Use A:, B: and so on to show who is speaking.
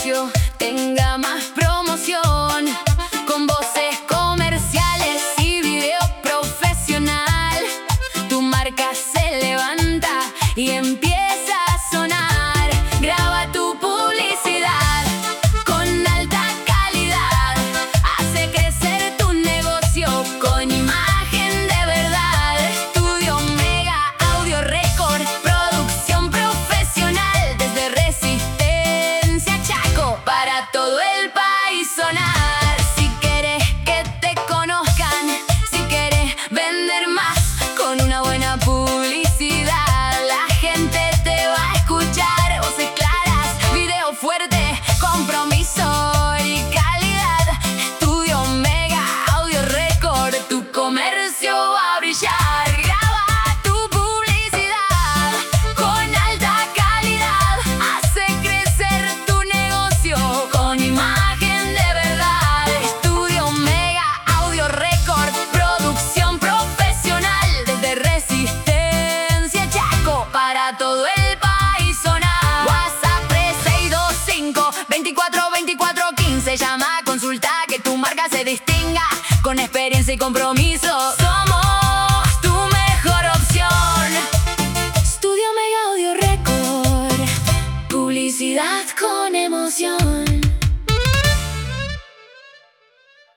A: negocio tenga más promoción, con voces comerciales y video profesional. Tu marca se levanta y empieza a sonar. Graba tu publicidad con alta calidad. Hace crecer tu negocio con imagen de verdad. Estudio Mega Audio Record, producción profesional desde Resistencia Chaco para todo el país sonar. Si quieres que te conozcan, si quieres vender más con una buena publicidad, la gente te va a escuchar. Voces claras, video fuerte, compromiso y calidad. Estudio Mega Audio Record, tu comercio va a brillar. Graba tu publicidad con alta calidad. Hace crecer tu negocio con imagen de verdad. Estudio Mega Audio Record, producción profesional desde Resistencia Chaco para todo el país sonar. WhatsApp 3625 24 24 15. Llama, consulta, que tu marca se distinga con experiencia y compromiso.